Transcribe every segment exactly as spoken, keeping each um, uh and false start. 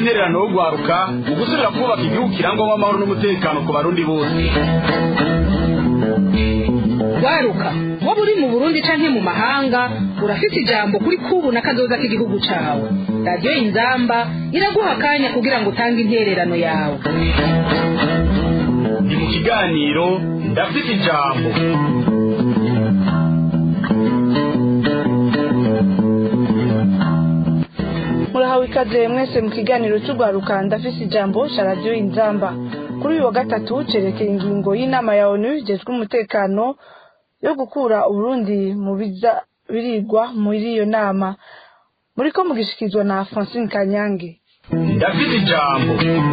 intererano yo gwaruka mu gusubira kubaka igihugu kirangwamo amahoro n'umutekano ku barundi bose. Gwaruka waba uri mu Burundi canke mu mahanga urafite ijambo kuri kubu na kazoza k'igihugu cawe. Radio Inzamba iraguha akanya kugira ngo utange intererano yawe. Ni mu kiganiro ndafite ijambo. Murahawe ikaze mwese mu kiganiro cy'ugwaruka ndafise ijambo cha Radio Inzamba. Kuri uyu wa gatatu cerekeye ingingo y'inama ya ONU ijejwe umutekano yo gukura Uburundi mu biza birigwa muri iyo nama. Muriko mugishikizwa na Francine Kanyange. Ndafite ijambo.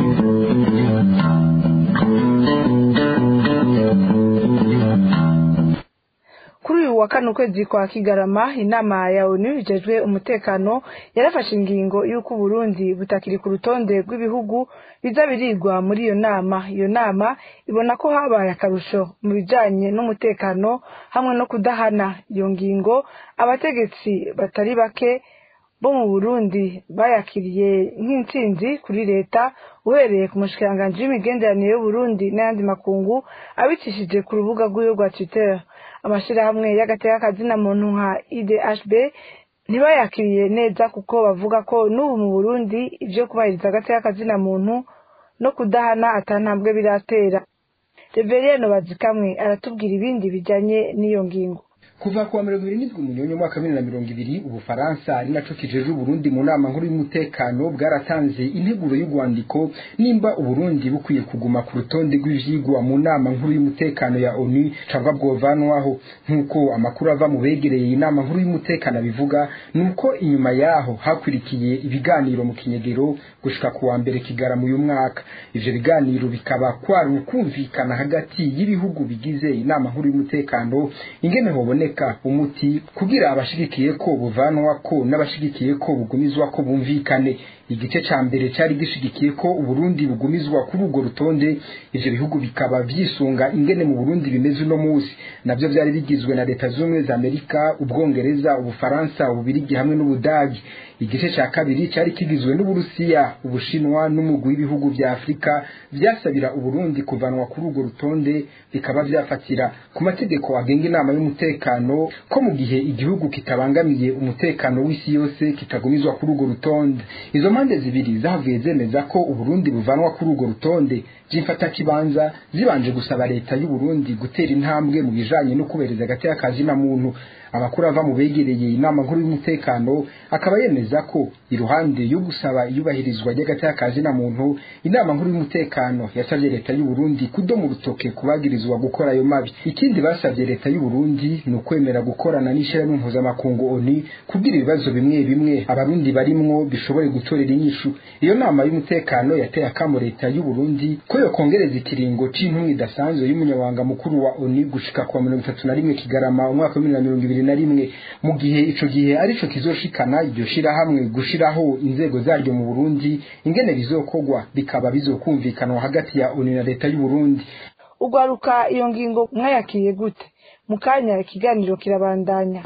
Kuri uyu wa kane ukwezi kwa Kigarama inama ya ONU ijejwe umutekano yarafashe ingingo y'uko Burundi butakiri ku rutonde rw'ibihugu biza birigwa muri iyo nama. Iyo nama ibona ko habaye akarusho mu bijanye n'umutekano hamwe no kudahana. Iyo ngingo abategetsi batari bake bo mu Burundi bayakiriye nk'intsinzi kuri leta uhereye ku mushikiranganje w'imigenderanire y'u Burundi n'ayandi makungu abicishije ku rubuga rw'iyo rwa Twitter. Amashirahamwe y'agateka kazina muntu nka I D H B ntibayakiriye neza kuko bavuga ko n'ubu mu Burundi ivyo kubahiriza agateka kazina muntu no kudahana atantambwe biratera. Reverien Bazikamwe aratubwira ibindi bijanye n'iyo ngingo. Kuva kwa mirongo ibiri n'indwi munyonyo mwaka wa bibiri na mirongo ibiri Ubufaransa ari naco kijeje Uburundi mu nama nkuru y'umutekano bwaratanze integuro y'ugwandiko nimba Uburundi bukwiye kuguma ku rutonde rw'ivyigwa mu nama nkuru y'umutekano ya ONU cyangwa bwovanwaho. Nkuko amakuru ava mu begereye inama nkuru y'umutekano bivuga nuko inyuma yaho hakwirikiye ibiganiro mu kinyegero gushika ku wa mbere Kigarama uyu mwaka. Ivyo biganiro bikaba kwari ukumvikana hagati y'ibihugu bigize inama nkuru y'umutekano ingene hobone umuti kugira abashigikiye ko buvanwa ko n'abashigikiye ko bugumizwa ko bumvikane. Igice ca mbere cyari gishigikiye ko Uburundi bugumizwa kuri urwo rutonde. Ivyo bihugu bikaba vyisunga ingene mu Burundi bimeze no musi, navyo vyari bigizwe na Leta Zunze za Amerika, Ubwongereza, Ubufaransa, Ububirigi hamwe n'Ubudagi. Igice ca kabiri cyari kigizwe n'Uburusiya, Ubushinwa n'umugwi w'ibihugu vya Afrika vyasabira Uburundi kuvanwa kuri urwo rutonde, bikaba vyafatira ku mategeko agenga inama y'umutekano ko mu gihe igihugu kitabangamiye umutekano w'isi yose kitagumizwa kuri urwo rutonde. Izo mpande zibiri zavuye zemeza ko Uburundi buvanwa kuri urwo rutonde by'imfata kibanza zibanje gusaba leta y'u Burundi gutera intambwe mu bijanye no kubereza agateka kazina muntu. Amakuru ava mu begereye inama nkuru y'umutekano akaba yemeza ko iruhande yo gusaba iyubahirizwa ry'agateka kazina muntu, inama nkuru y'umutekano yasavye leta y'u Burundi kudoma urutoke kubagirizwa gukora ayo mabi. Ikindi basavye leta y'u Burundi ni ukwemera gukorana n'ishirahamwe mpuzamakungu ONU kugira ibibazo bimwe bimwe abarundi barimwo bishobore gutorera inyishu. Iyo nama y'umutekano yateye akamo leta y'u Burundi ko yo kongereza ikiringo c'intumwa idasanzwe y'umunyabanga mukuru wa ONU gushika kwa mirongo itatu na rimwe Kigarama umwaka wa bibiri na mirongo ibiri na rimwe, mu gihe ico gihe arico kizoshikana iryo shirahamwe gushiraho inzego zaryo mu Burundi. Ingene bizokogwa bikaba bizokumvikanwa hagati ya ONU na leta y'u Burundi. Ugwaruka iyo ngingo mwayakiriye gute? Mukanya ikiganiro kirabandanya.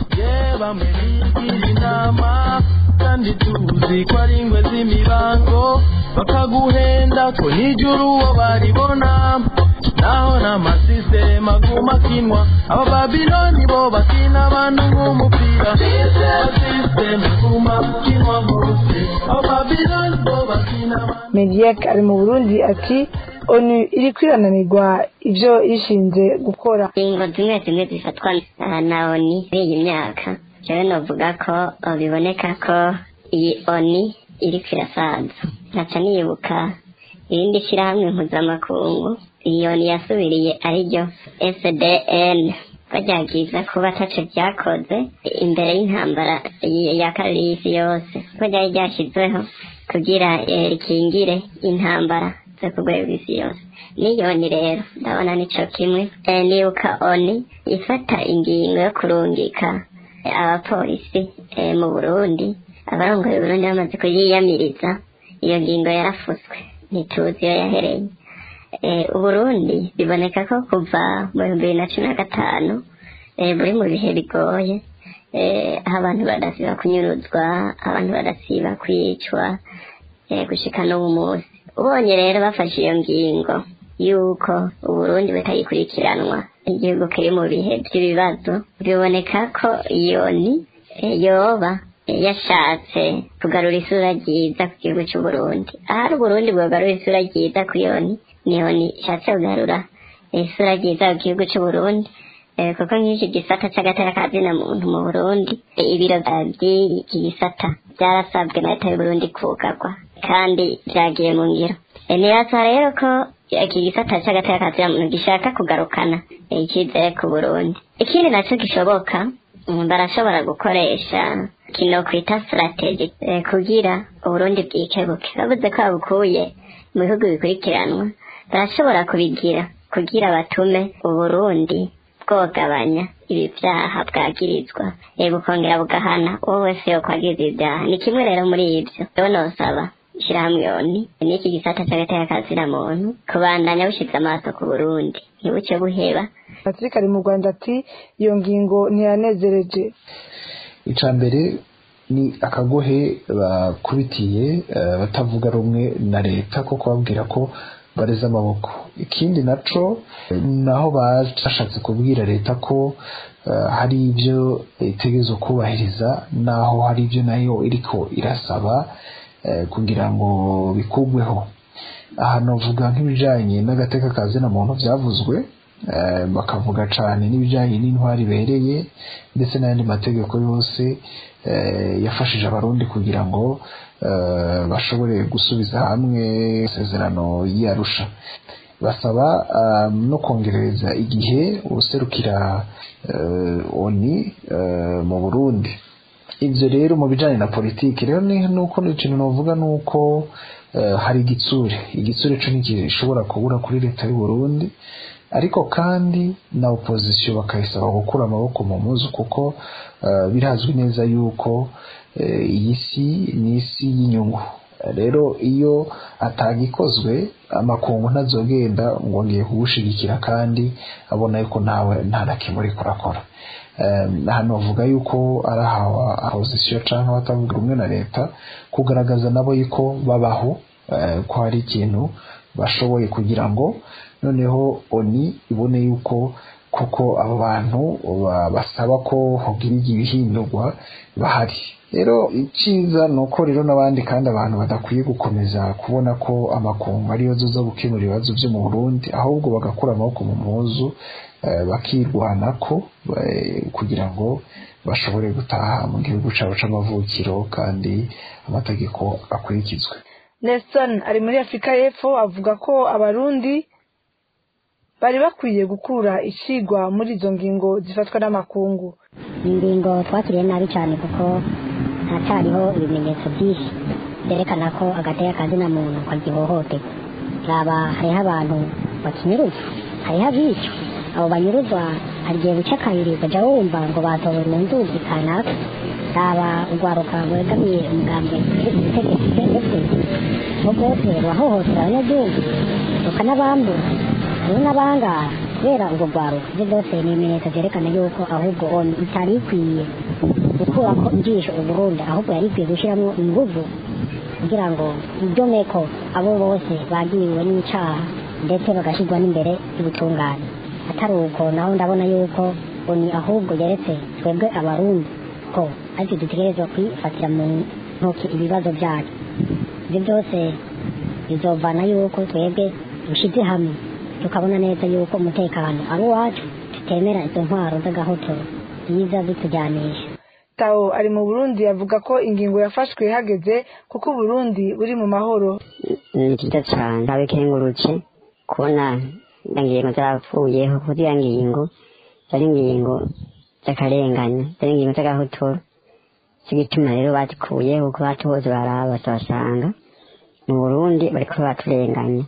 Yeba mwiri inama kandi tuzi ko ari ingwe z'imibango bakaguhenda ko nijuru uwo baribona naho n'amasisiteme aguma kinwa. Aba Babiloni bo bakina abantu nk'umupira, sisiteme aguma kinwa hose. Aba Babiloni bo bakina. Mediek ari mu Burundi ati ONU iri kwirananirwa ivyo ishinze gukora. Ingo zimwe zimwe zifatwa na ONU iyi myaka, jewe novuga ko biboneka ko iyi ONU iri kwirasaza. Ntaca nibuka irindi shirahamwe mpuzamakungu iyo ni yasubiriye ariryo S D N bajyagiza kuba ataco vyakoze imbere y'intambara ya kabiri y'isi yose, ko ryari ryashizweho kugira rikingire intambara zo ku rwego rw'isi yose. Niyo ni rero ndabona nico kimwe. Nibuka ONU ifata ingingo yo kurungika abapolisi mu Burundi, abarongoye Burundi bamaze kuyiyamiriza, iyo ngingo yarafuswe ntituzi iyo yahereye. Uburundi biboneka ko kuva mu bihumbi bibiri na cumi na gatanu buri mu bihe bigoye, aho abantu badasiba kunyuruzwa, abantu badasiba kwicwa, gushika n'ubu munsi. Ubonye rero bafashe iyo ngingo yuko Uburundi butayikurikiranwa igihugu kiri mu bihe by'ibibazo, biboneka ko iyo ni yoba yashatse kugarura isura ryiza ku gihugu cy'Uburundi. Ahari Uburundi bwagarura isura ryiza ku yoni niho ni shatse kugarura isura ryiza ku gihugu cy'Uburundi, kuko nk'iki gisata cy'agatera kazina muntu mu Burundi, ibiro by'iki gisata byarasabwe na leta y'Uburundi kugarwa kandi byagiye mu ngiro. Nirasa rero ko iki gisata cy'agatera kazina muntu gishaka kugarukana icyizere ku Burundi. Ikindi nacyo gishoboka, barashobora gukoresha kino kwita strategy kugira Uburundi bwikebuke. Bavuze ko babukuye mu bihugu bikurikiranwa, barashobora kubigira kugira batume Uburundi bwogabanya ibi byaha bwagirizwa, bukongera bugahana uwo wese yo kwagiriza ibyaha. Ni kimwe rero muri ibyo rero nosaba ishyirahamwe yoni n'iki gisata cy'agateka kazina muntu kubandanya bushize amaso ku Burundi, ntibuce buheba. Patrick ari mu Rwanda ati iyo ngingo ntiyanezereje. Ica mbere ni akagohe bakubitiye batavuga rumwe na leta ko kubabwira ko bareze amaboko. Ikindi naco naho bashatse kubwira leta ko hari ibyo itegezo kubahiriza, naho hari ibyo nayo iriko irasaba kugira ngo bikugweho. Aha novuga nk'ibijanye n'agateka kazina muntu vyavuzwe, bakavuga cane n'ibijanye n'intwari bereye ndetse n'ayandi mategeko yose yafashije abarundi kugira ngo bashobore gusubiza hamwe isezerano y'Arusha. Basaba no kongereza igihe userukira oni mu Burundi. Ivyo rero mu bijanye na politiki rero ni nuko n'ikintu novuga nuko hari igitsure igitsure cyo ntikishobora kubura kuri leta y'u Burundi, ariko kandi na opposition bakayisaba gukura amaboko mu muzu, kuko birazwi neza yuko iyi si ni isi y'inyungu. Rero iyo atagikozwe amakungu ntazogenda ngo ngiye kugushigikira kandi abona yuko nawe nta nakimuri kurakora. Hano vuga yuko ari ahawa opposition canke batavuga rumwe na leta kugaragaza nabo yuko babaho, ko hari ikintu bashoboye kugira ngo noneho oni ibone yuko kuko abo bantu basaba ko hogira ibihindurwa bahari. Rero iciza nuko rero nabandi kandi abantu badakwiye gukomeza kubona ko amakungu ariyo zo gukemura ibibazo byo mu Burundi, ahubwo bagakura amaboko mu muzu bakirwanako kugira ngo bashobore gutaha mu gihugu cyabo c'amavukiro kandi amategeko akurikizwe. Nelson ari muri Afrika y'Epfo avuga ko abarundi bari bakwiye gukura ishigwa muri izo ngingo zifatwa n'amakungu. Ingingo twakiriye nabi cyane kuko hatariho ibimenyetso byinshi byerekana ko agateka kazina muntu kagihohote. Raba hariho abantu bakinyuruzwa, hariho abica. Abo banyuruzwa hagiye guca kabiri baja wumva ngo batowe mu nduzi kanaka. Raba ugwaruka wegamiye umugambi utegetse ndetse no bwose wahohotera abanyagihugu ukanabambura hariho n'abangara kubera ubwo bwaruka. Ibyo byose ni ibimenyetso byerekana yuko ahubwo oni itari ikwiye gukurako injisho Uburundi, ahubwo yari ikwiye gushyiramo inguvu kugira ngo ibyomeko abo bose bagiriwe n'icaha ndetse bagashyirwa n'imbere y'ubutungane. Atari uko naho ndabona yuko oni ahubwo yeretse twebwe abarundi ko ariko dutegerezwa kwifatira mu ntoki ibibazo byacu. Ibyo byose bizovana yuko twebwe dushize hamwe tukabona neza yuko umutekano ari uwacu, tutemera izo ntwaro z'agahotoro ziza zitujyanisha. Tao ari mu Burundi avuga ko ingingo yafashwe hageze kuko Burundi buri mu mahoro. Ni cyiza cyane ndabikengurutse kubona ingingo zarapfuyeho, kuko iyo ngingo zari ingingo z'akarengane, zari ingingo z'agahotoro. Sigituma rero batikuyeho kuko batoze baraba basanga mu Burundi bariko baturenganya.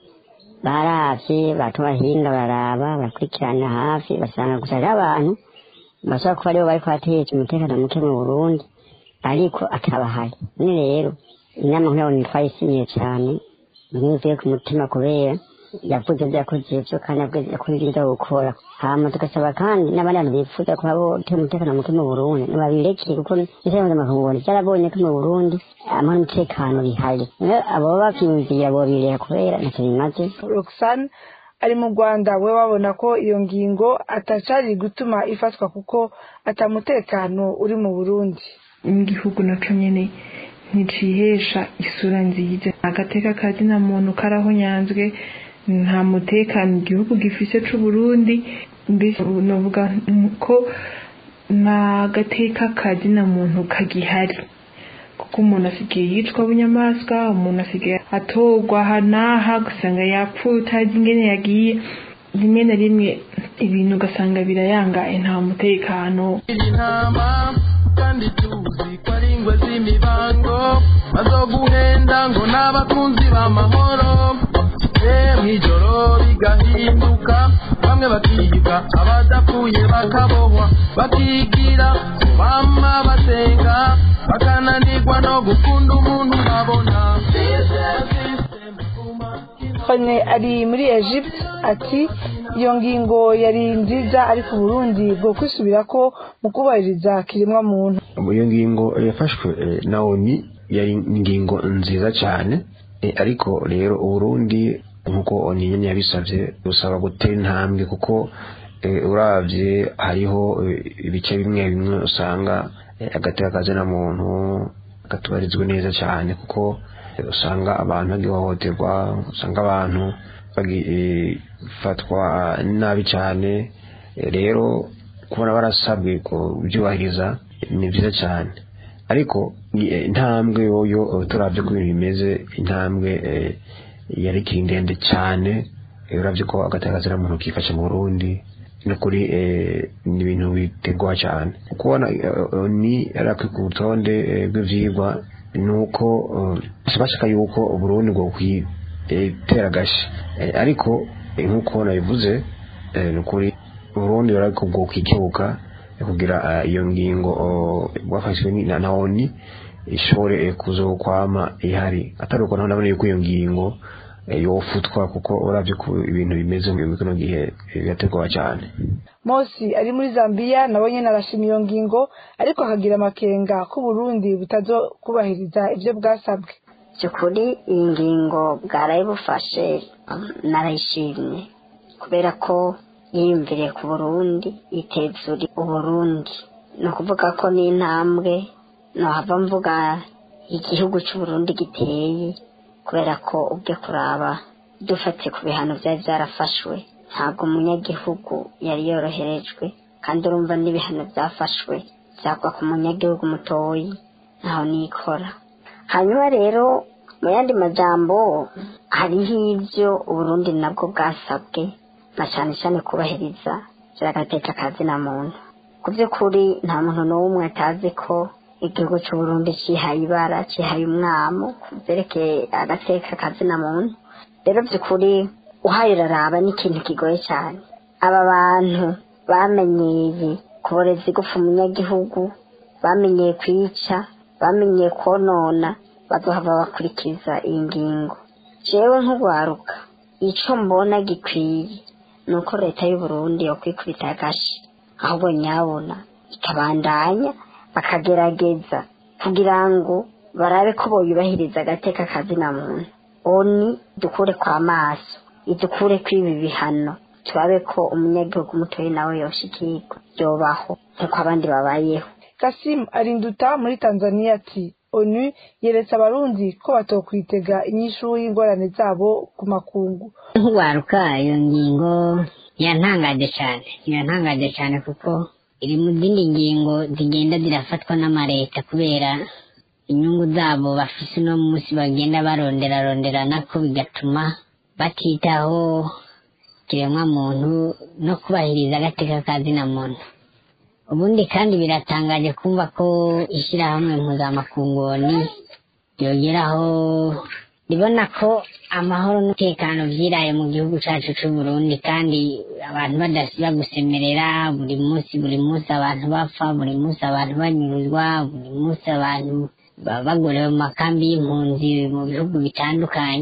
Baravye batubahinga baraba bakurikirana hafi basanga gusa abantu bashaka kuba aribo bariko bateza umutekano muke mu Burundi, ariko atabahari. Ni rero inama nk'aho nitwayisinyiye cyane ntuvuye ku mutima kubera yavuze ibyo yakoze ibyo kandi yakoze ibyo gukora hama tugasaba kandi n'abandi bantu bifuza kuba botera umutekano muke mu Burundi ntibabirekeye kuko n'ishyirahamwe mpuzamakungu ryarabonye ko mu Burundi amahoro n'umutekano bihari abo bavyumvira bobireka kubera ntacyo bimaze. Roxane ari mu Rwanda we babona ko iyo ngingo atacari gutuma ifatwa kuko atamutekano uri mu Burundi. Igihugu naco nyene nicihesha isura nziza agateka kazi na muntu karaho nyanzwe nta mutekano igihugu gifise c'u Burundi mbese novuga ko na gateka kazi na muntu kagihari kuko umuntu asigaye yicwa bunyamaswa umuntu asigaye atogwa hanaha gusanga yapfuye utazi ingene yagiye rimwe na rimwe ibintu ugasanga birayangaye nta mutekano kandi tuzi ko ari ingwe z'imibango bazoguhenda ngo n'abakunzi b'amahoro mw'ijoro bigahinduka bamwe bakiga abadapfuye bakabohwa bakigira bama basenga bakananirwa no gukunda umuntu babona. Kone ari muri Egypt ati iyo ngingo yari nziza ariko Burundi bwo kwisubira ko mu kubahiriza kiremwa muntu. Iyo ngingo yafashwe na O N U yari ingingo nziza cyane ariko rero Burundi nkuko O N U nyene yabisavye usaba gutera intambwe kuko uravye hariho ibice bimwe bimwe usanga agateka kazi na muntu gatubarizwe neza cyane kuko usanga abantu bagihohoterwa usanga abantu bagifatwa nabi cyane rero kubona barasabwe kubyubahiriza ni byiza cyane ariko intambwe yoyo turavye ko bimeze intambwe yari kindende cyane uravye ko agatakaza muntu kifasha mu Burundi no kuri ni ibintu bitegwa cyane kubona ni arako ku rutonde rw'ivyigwa nuko bashaka yuko Burundi bwo kwitera gashi ariko nkuko nabivuze nukuri Burundi ariko bwo kwikebuka kugira iyo ngingo bwafashwe na O N U ishore kuzokwama ihari ataruko naho nabone yuko iyo ngingo yofutwa kuko uravye ko ibintu bimeze mu kino gihe byategwa cyane. Mosi ari muri Zambia nabonye narashima iyo ngingo ariko akagira amakenga ko Burundi butazo kubahiriza ivyo bwasabwe. Cyukuri iyi ngingo bwaraye bufashe narayishimye kubera ko yiyumviriye ku Burundi itezuri Uburundi no kuvuga ko ni intambwe no hava mvuga igihugu cy'u Burundi giteye kubera ko ubwe kuraba dufate ku bihano byari byarafashwe ntabwo umunyagihugu yari yoroherejwe kandi urumva n'ibihano byafashwe byagwa ku munyagihugu mutoyi ntaho nikora. Hanyuma rero mu yandi majambo hariho ibyo Uburundi nabwo bwasabwe na cyane cyane kubahiriza ziragateka kazi na muntu. Ku by'ukuri nta muntu n'umwe atazi ko igihugu cy'u Burundi cihaye ibara cihaye umwamo kuzerekeye agateka kazi na muntu. Rero by'ukuri uhaye uraraba n'ikintu kigoye cyane. Aba bantu bamenyeye kuboreza igufa umunyagihugu, bamenyeye kwica, bamenyeye konona, bazohava bakurikiza iyi ngingo. Jewe nk'ugwaruka ico mbona gikwiye nuko leta y'u Burundi yo kwikubita agashi ahubwo nyabona ikabandanya bakagerageza kugira ngo barabe ko boyubahiriza agateka kazi na muntu. Oni dukure kwa maso idukure kwibi bihano turabe ko umunyagihugu mutoyi nawe yoshikirwa yobaho nkuko abandi babayeho. Kasim Arinduta muri Tanzania ati O N U yeretse abarundi ko batokwitega inyishu y'ingorane zabo ku makungu. Nk'ugwaruka iyo ngingo yantangaje cyane yantangaje cyane kuko iri mu zindi ngingo zigenda zirafatwa n'amareta kubera inyungu zabo bafise no munsi bagenda barondera ronderana ko bigatuma batitaho kiremwa muntu no kubahiriza agateka kazi na muntu. Ubundi kandi biratangaje kumva ko ishyirahamwe mpuzamakungu ni yogeraho ribona ko amahoro n'umutekano vyiraye mu gihugu cacu c'u Burundi kandi abantu badasiba gusemerera buri munsi buri munsi abantu bapfa buri munsi abantu banyuruzwa buri munsi abantu bagorewe mu makambi y'impunzi mu bihugu bitandukanye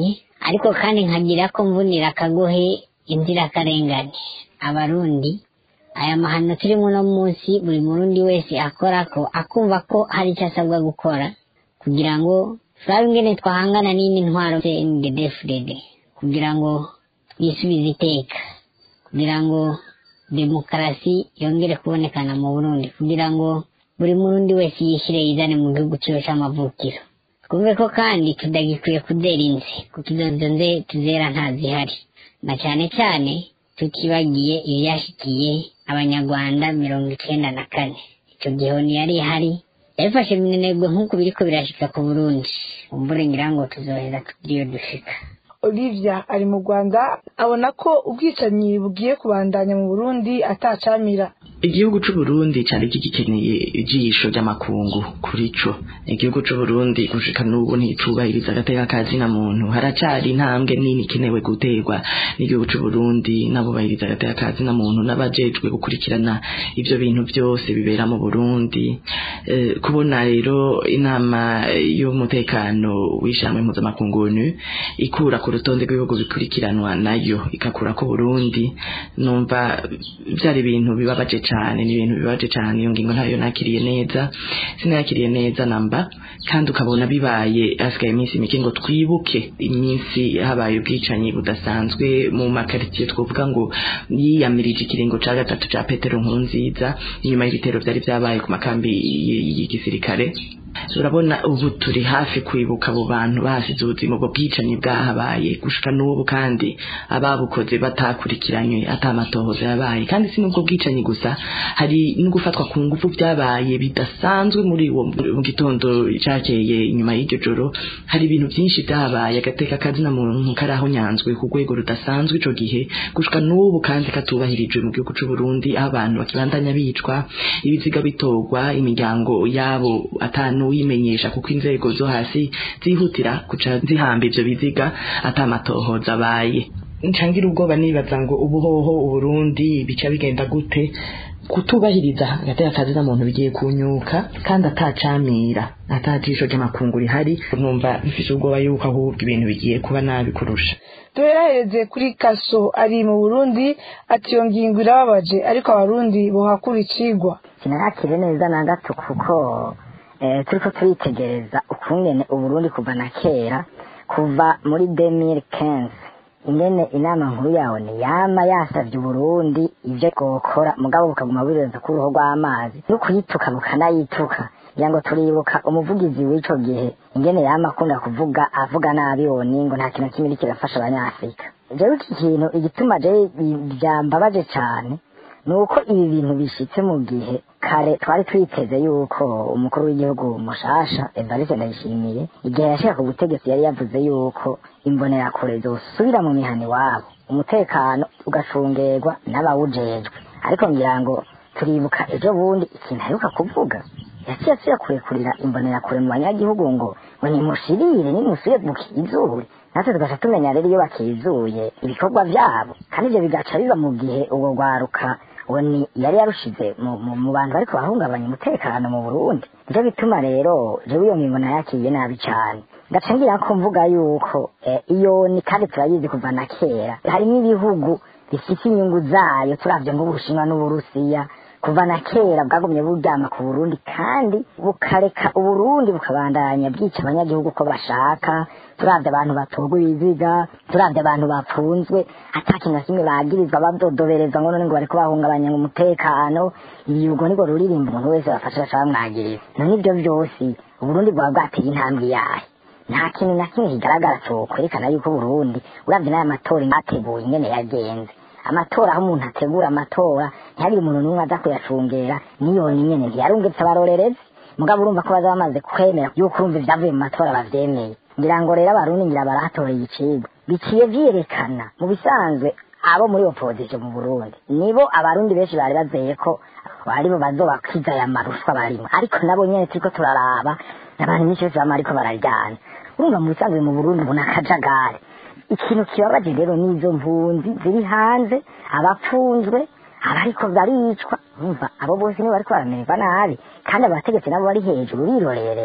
ariko kandi nkagira ko mvunira akagohe inzirakarengane abarundi aya mahano turimo no munsi buri murundi wese akora ko akumva ko hari icyo asabwa gukora kugira ngo turabe ingene twahangana n'indi ntwaro ndedefurede kugira ngo twisubize iteka kugira ngo demokarasi yongere kubonekana mu Burundi kugira ngo buri murundi wese yishyire yizane mu gihugu cyiwe cy'amavukiro twumve ko kandi tudagikwiye kudera inze kuko izo nze tuzera ntazihari na cyane cyane tutibagiye ibyashyikiye abanyarwanda mirongo icyenda na kane icyo gihe yari ihari yabifashe minenegwe nk'uko biriko birashika ku Burundi umbure ngira ngo tuzoheza tugiye dushika. Olivia ari mu Rwanda abona ko ubwicanyi bugiye kubandanya mu Burundi atacamira. Igihugu c'u Burundi cyari gikeneye ijisho ry'amakungu kuri co. Igihugu c'u Burundi gushika n'ubu nticubahiriza agateka kazina muntu, haracari intambwe nini ikenewe guterwa n'igihugu c'u Burundi nabo bahiriza agateka kazina muntu n'abajejwe gukurikirana ivyo bintu byose bibera mu Burundi. E, kubona rero inama y'umutekano w'ishamwe mpuzamakungu O N U ikura ku rutonde rw'ibihugu bikurikiranwa nayo ikakura ko Burundi, numva byari ibintu bibabaje cyane, ni ibintu bibabaje cyane. Iyo ngingo ntayo nakiriye neza, sinakiriye neza namba, kandi ukabona bibaye asigaye iminsi mike ngo twibuke iminsi habaye ubwicanyi budasanzwe mu makaritiye twovuga ngo yiyamirije ikiringo ca gatatu ca Petero Nkurunziza inyuma y'ibitero byari byabaye ku makambi y'igisirikare. Urabona ubu turi hafi kwibuka abo bantu basize ubuzima bwo bwicanyi bwahabaye gushika n'ubu, kandi ababukoze batakurikiranywe atamatohoza yabaye. Kandi si nubwo bwicanyi gusa, hari no gufatwa ku ngufu byabaye bidasanzwe muri uwo mu gitondo cyakeye inyuma y'iryo joro. Hari ibintu byinshi byabaye, agateka kazina muntu karaho nyanzwe ku rwego rudasanzwe ico gihe gushika n'ubu, kandi katubahirijwe mu gihugu c'u Burundi, aho abantu bakibandanya bicwa, ibiziga bitogwa, imiryango yabo atanu wimenyesha kuko inzego zo hasi zihutira kuca zihamba ivyo biziga atamatohoza abaye. Ncangira ubwoba nibaza ngo ubuhoho Uburundi bica bigenda gute, kutubahiriza agateka kazina muntu bigiye kunyuka kandi atacamira atajisho ry'amakungu rihari. Numva bifise ubwoba yuko ahubwo ibintu bigiye kuba nabi kurusha. Duheraheze kuri Kaso ari mu Burundi ati iyo ngingo irababaje, ariko abarundi bohakura icigwa. Sinarakire neza na gato kuko Eh, turiko turitegereza ukungene Uburundi kuva na kera, kuva muri deux mille quinze ingene inama nkuru yawe ni yama yasavye Uburundi ivyo gukora, mugabo bukaguma burenza ku ruho rw'amazi no kuyituka bukanayituka. Yango turibuka umuvugizi w'ico gihe ingene yama akunda kuvuga avuga nabi oni ngo nta kintu kimwe kirafasha abanyafrika. Jewe iki kintu igituma je byambabaje cyane nuko ibi bintu bishitse mu gihe kare twari twiteze yuko umukuru w'igihugu mushasha Evariste Ndayishimiye igihe yashaka ku butegetsi yari yavuze yuko imbonerakure zosubira mu mihani wabo, umutekano ugacungerwa n'abawujejwe. Ariko ngira ngo turibuka ejo bundi ikintu aheruka kuvuga, yaciye asubira kurekurira imbonerakure mu banyagihugu ngo ngo nimushirire nimusubire mukizure. Natwe tugaca tumenya rero iyo bakizuye ibikorwa vyabo, kandi ivyo bigaca biba mu gihe ubwo rwaruka woni yari yarushize mu, mu, mu bantu bariko bahungabanya umutekano mu Burundi. Nivyo bituma rero jewe iyo ngingo nayakiye nabi cane, ngaca ngira ko mvuga yuko eh, iyo ni kandi turayizi kuva na kera. Harimo ibihugu bifite inyungu zayo, turavye nk'Ubushinwa n'Uburusiya kuva na kera bwagumye buryama ku Burundi, kandi bukareka Uburundi bukabandanya bwica abanyagihugu ko bashaka. Turavye abantu batogwa ibiziga, turavye abantu bapfunzwe atakintu na kimwe bagirizwa, badodobereza ngo none ngo bariko bahungabanya umutekano. Ibyo niko ruririmba umuntu wese bafasha bamwagiriza. None ibyo byose Uburundi bwa bwateye intambwe yahe, nta kintu na kimwe kigaragara cyo kwerekana yuko Burundi uravye n'aya matora ateguye ingene yagenze. Amatora aho umuntu ategura amatora ntihagire umuntu n'umwe aza kuyacungera, niyo nyene ntiyarungitse abarorerezi. Mugabo urumva ko baza bamaze kwemera yuko urumva ivyavuye mu matora bavyemeye. Ngira ngo rero abarundi ngira barahatoreye icigwa biciye vyerekana mu bisanzwe abo muri opposition mu Burundi nibo abarundi benshi bari bazeye ko aribo bazobakiza ya marushwa barimo, ariko nabo nyene turiko turaraba abantu benshi bama ariko bararyana. Urumva mu bisanzwe mu Burundi ubona akajagari. Ikintu kibabaje rero n'izo mpunzi ziri hanze, abapfunzwe, abariko baricwa, umva abo bose nibo bariko baramererwa nabi, kandi abategetsi nabo bari hejuru rirorerera.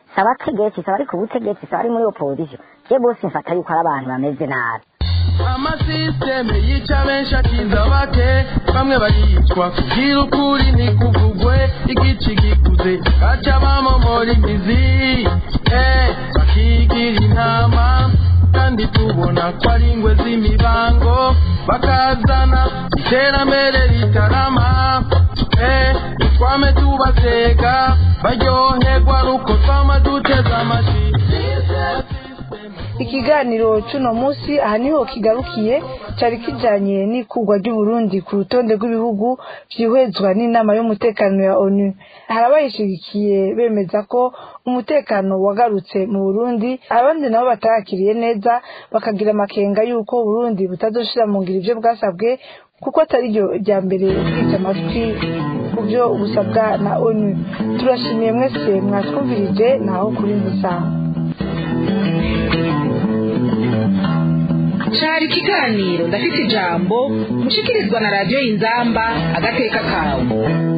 saba abategetsi saba ari ku butegetsi saba ari muri opposition je bose mfata yuko ari abantu bameze nabi amasisiteme yica benshi akiza bake bamwe baricwa kugira ukuri ntikuvugwe igici gikuze baca bamomora imizi eh bakigira intama kandi tubona ko ari ingwe z'imibango bakazana iterambere ritarama eh twame tubateka baryoherwa nuko twama duteza amashi. Ikiganiro cuno musi aha niho kigarukiye cari kijanye n'ikugwa ry'Uburundi ku rutonde rw'ibihugu vyihwezwa n'inama y'umutekano ya ONU. Harabayishigikiye bemeza ko umutekano wagarutse mu Burundi, abandi nabo batakiriye neza bakagira amakenga yuko Burundi butazoshira mu ngiro ivyo bwasabwe kuko atari ryo rya mbere bwita amatwi ku byo busabwa na ONU. Turashimiye mwese mwatwumvirije naho kuri Musango. Cari ikiganiro ndafite ijambo mushikirizwa na radio Inzamba agateka kawe.